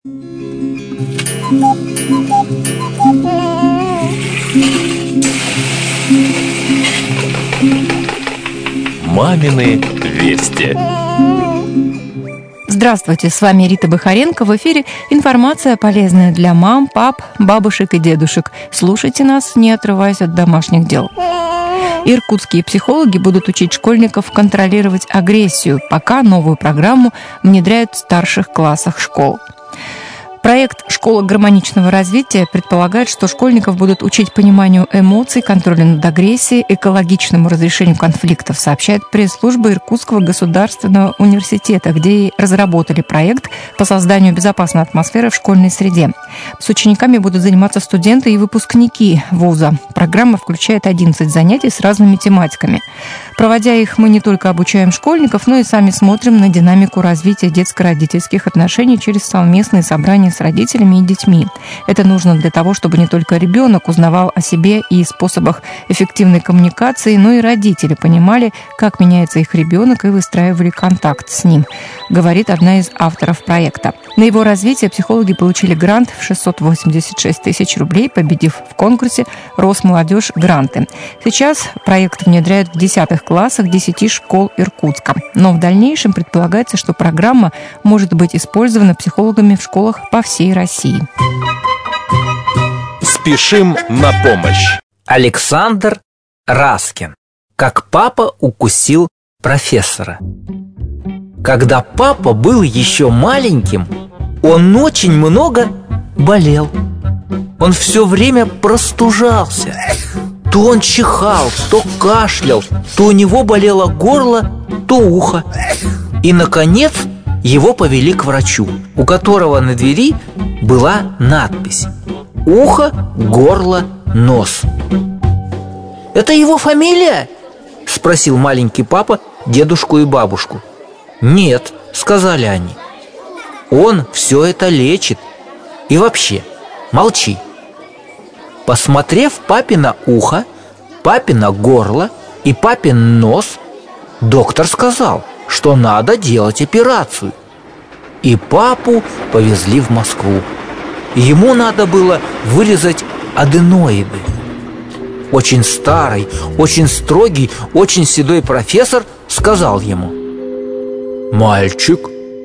Мамины вести. Здравствуйте, с вами Рита Бахаренко. В эфире информация, полезная для мам, пап, бабушек и дедушек. Слушайте нас, не отрываясь от домашних дел. Иркутские психологи будут учить школьников контролировать агрессию, пока новую программу внедряют в старших классах школ. Проект «Школа гармоничного развития» предполагает, что школьников будут учить пониманию эмоций, контролю над агрессией, экологичному разрешению конфликтов, сообщает пресс-служба Иркутского государственного университета, где и разработали проект по созданию безопасной атмосферы в школьной среде. С учениками будут заниматься студенты и выпускники вуза. Программа включает 11 занятий с разными тематиками. Проводя их, мы не только обучаем школьников, но и сами смотрим на динамику развития детско-родительских отношений через совместные собрания с родителями и детьми. Это нужно для того, чтобы не только ребенок узнавал о себе и способах эффективной коммуникации, но и родители понимали, как меняется их ребенок и выстраивали контакт с ним, говорит одна из авторов проекта. На его развитие психологи получили грант в 686 тысяч рублей, победив в конкурсе «Росмолодежь. Гранты». Сейчас проект внедряют в 10 классах 10 школ Иркутска. Но в дальнейшем предполагается, что программа может быть использована психологами в школах по всей России. Спешим на помощь. Александр Раскин. Как папа укусил профессора. Когда папа был еще маленьким, он очень много болел. Он все время простужался. То он чихал, то кашлял, то у него болело горло, то ухо. И, наконец, его повели к врачу, у которого на двери была надпись: ухо, горло, нос. «Это его фамилия?» – спросил маленький папа дедушку и бабушку. «Нет», – сказали они. «Он все это лечит. И вообще, молчи». Посмотрев папино ухо, папино горло и папин нос, доктор сказал, что надо делать операцию. И папу повезли в Москву. Ему надо было вырезать аденоиды. Очень старый, очень строгий, очень седой профессор сказал ему: «Мальчик,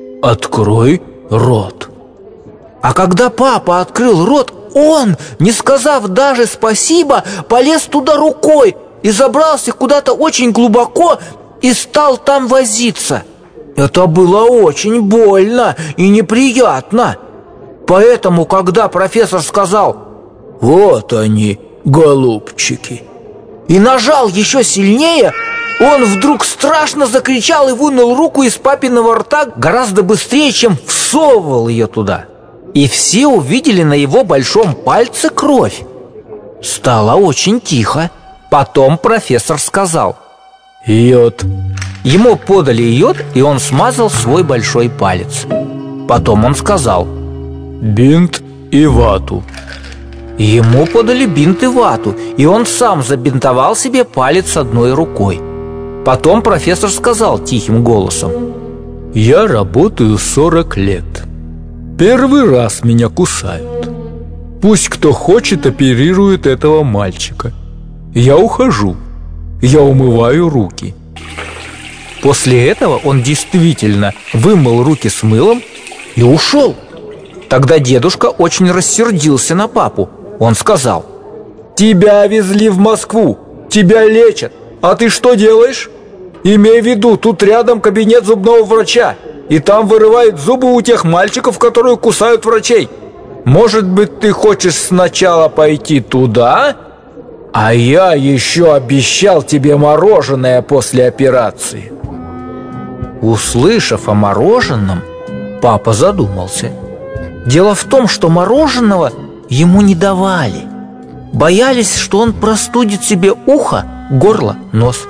открой рот». А когда папа открыл рот, он, не сказав даже спасибо, полез туда рукой и забрался куда-то очень глубоко и стал там возиться. Это было очень больно и неприятно. Поэтому, когда профессор сказал: «Вот они, голубчики», и нажал еще сильнее, он вдруг страшно закричал и вынул руку из папиного рта гораздо быстрее, чем всовывал ее туда. И все увидели на его большом пальце кровь. Стало очень тихо. Потом профессор сказал: «Йод». Ему подали йод, и он смазал свой большой палец. Потом он сказал: «Бинт и вату». Ему подали бинт и вату, и он сам забинтовал себе палец одной рукой. Потом профессор сказал тихим голосом: «Я работаю 40 лет. Первый раз меня кусают. Пусть кто хочет оперирует этого мальчика. Я ухожу. Я умываю руки». После этого он действительно вымыл руки с мылом и ушел. Тогда дедушка очень рассердился на папу. Он сказал: «Тебя везли в Москву, тебя лечат, а ты что делаешь? Имей в виду, тут рядом кабинет зубного врача, и там вырывают зубы у тех мальчиков, которые кусают врачей. Может быть, ты хочешь сначала пойти туда? А я еще обещал тебе мороженое после операции». Услышав о мороженом, папа задумался. Дело в том, что мороженого ему не давали. Боялись, что он простудит себе ухо, горло, нос.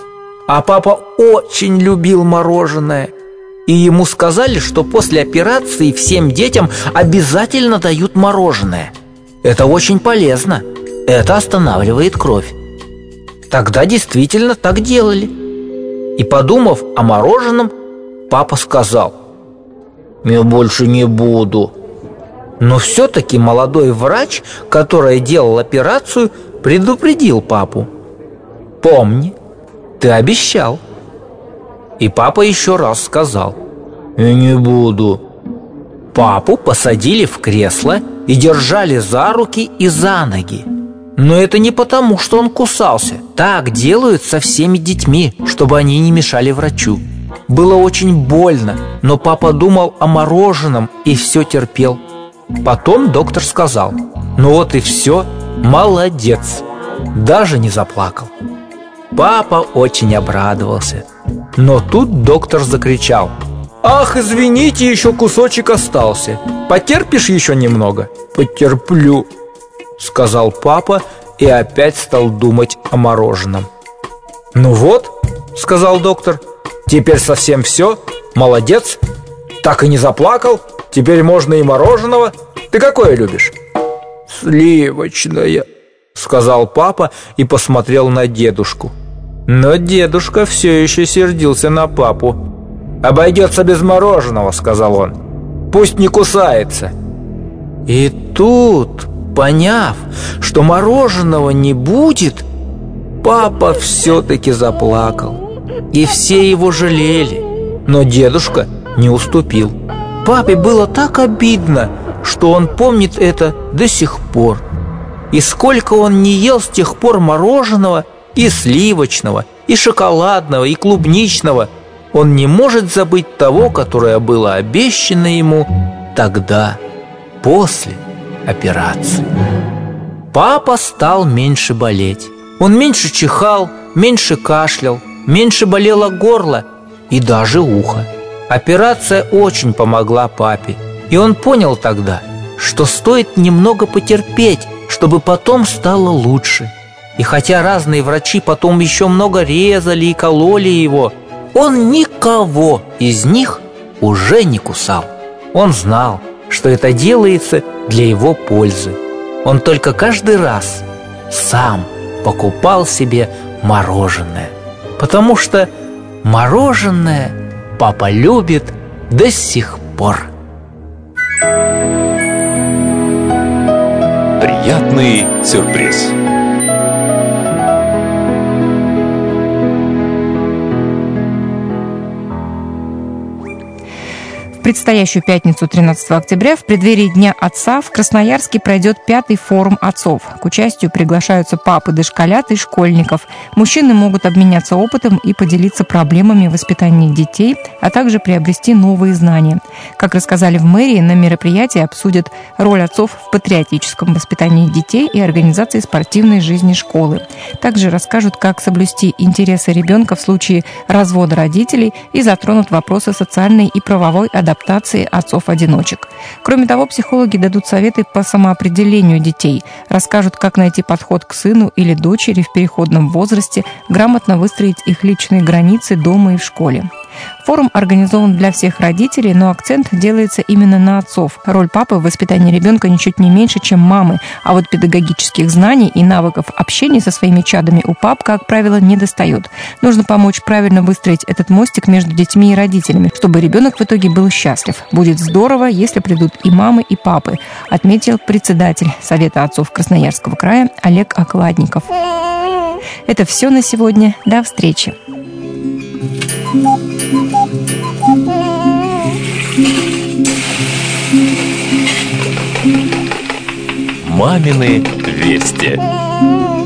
А папа очень любил мороженое. И ему сказали, что после операции всем детям обязательно дают мороженое. Это очень полезно. Это останавливает кровь. Тогда действительно так делали. И, подумав о мороженом, папа сказал: «Я больше не буду. Но все-таки молодой врач, который делал операцию, предупредил папу: «Помни, ты обещал». И папа еще раз сказал: «Я не буду». Папу посадили в кресло и держали за руки и за ноги. Но это не потому, что он кусался. Так делают со всеми детьми, чтобы они не мешали врачу. Было очень больно, но папа думал о мороженом и все терпел. Потом доктор сказал: «Ну вот и все, молодец». Даже не заплакал. Папа очень обрадовался. Но тут доктор закричал: «Ах, извините, еще кусочек остался. Потерпишь еще немного?» «Потерплю», — сказал папа и опять стал думать о мороженом. «Ну вот», — сказал доктор, — «теперь совсем все, молодец. Так и не заплакал, теперь можно и мороженого. Ты какое любишь?» «Сливочное», — сказал папа и посмотрел на дедушку. Но дедушка все еще сердился на папу. «Обойдется без мороженого», — сказал он. «Пусть не кусается». И тут, поняв, что мороженого не будет, папа все-таки заплакал. И все его жалели. Но дедушка не уступил. Папе было так обидно, что он помнит это до сих пор. И сколько он не ел с тех пор мороженого, и сливочного, и шоколадного, и клубничного, он не может забыть того, которое было обещано ему тогда, после операции. Папа стал меньше болеть. Он меньше чихал, меньше кашлял, меньше болело горло и даже ухо. Операция очень помогла папе, и он понял тогда, что стоит немного потерпеть, чтобы потом стало лучше. И хотя разные врачи потом еще много резали и кололи его, он никого из них уже не кусал. Он знал, что это делается для его пользы. Он только каждый раз сам покупал себе мороженое, потому что мороженое папа любит до сих пор. Приятный сюрприз. В предстоящую пятницу, 13 октября, в преддверии Дня отца в Красноярске пройдет 5-й форум отцов. К участию приглашаются папы дошколят и школьников. Мужчины могут обменяться опытом и поделиться проблемами воспитания детей, а также приобрести новые знания. Как рассказали в мэрии, на мероприятии обсудят роль отцов в патриотическом воспитании детей и организации спортивной жизни школы. Также расскажут, как соблюсти интересы ребенка в случае развода родителей и затронут вопросы социальной и правовой адаптации отцов-одиночек. Кроме того, психологи дадут советы по самоопределению детей, расскажут, как найти подход к сыну или дочери в переходном возрасте, грамотно выстроить их личные границы дома и в школе. Форум организован для всех родителей, но акцент делается именно на отцов. Роль папы в воспитании ребенка ничуть не меньше, чем мамы, а вот педагогических знаний и навыков общения со своими чадами у пап, как правило, недостает. Нужно помочь правильно выстроить этот мостик между детьми и родителями, чтобы ребенок в итоге был счастлив. Будет здорово, если придут и мамы, и папы, отметил председатель Совета отцов Красноярского края Олег Окладников. Это все на сегодня. До встречи. Мамины вести.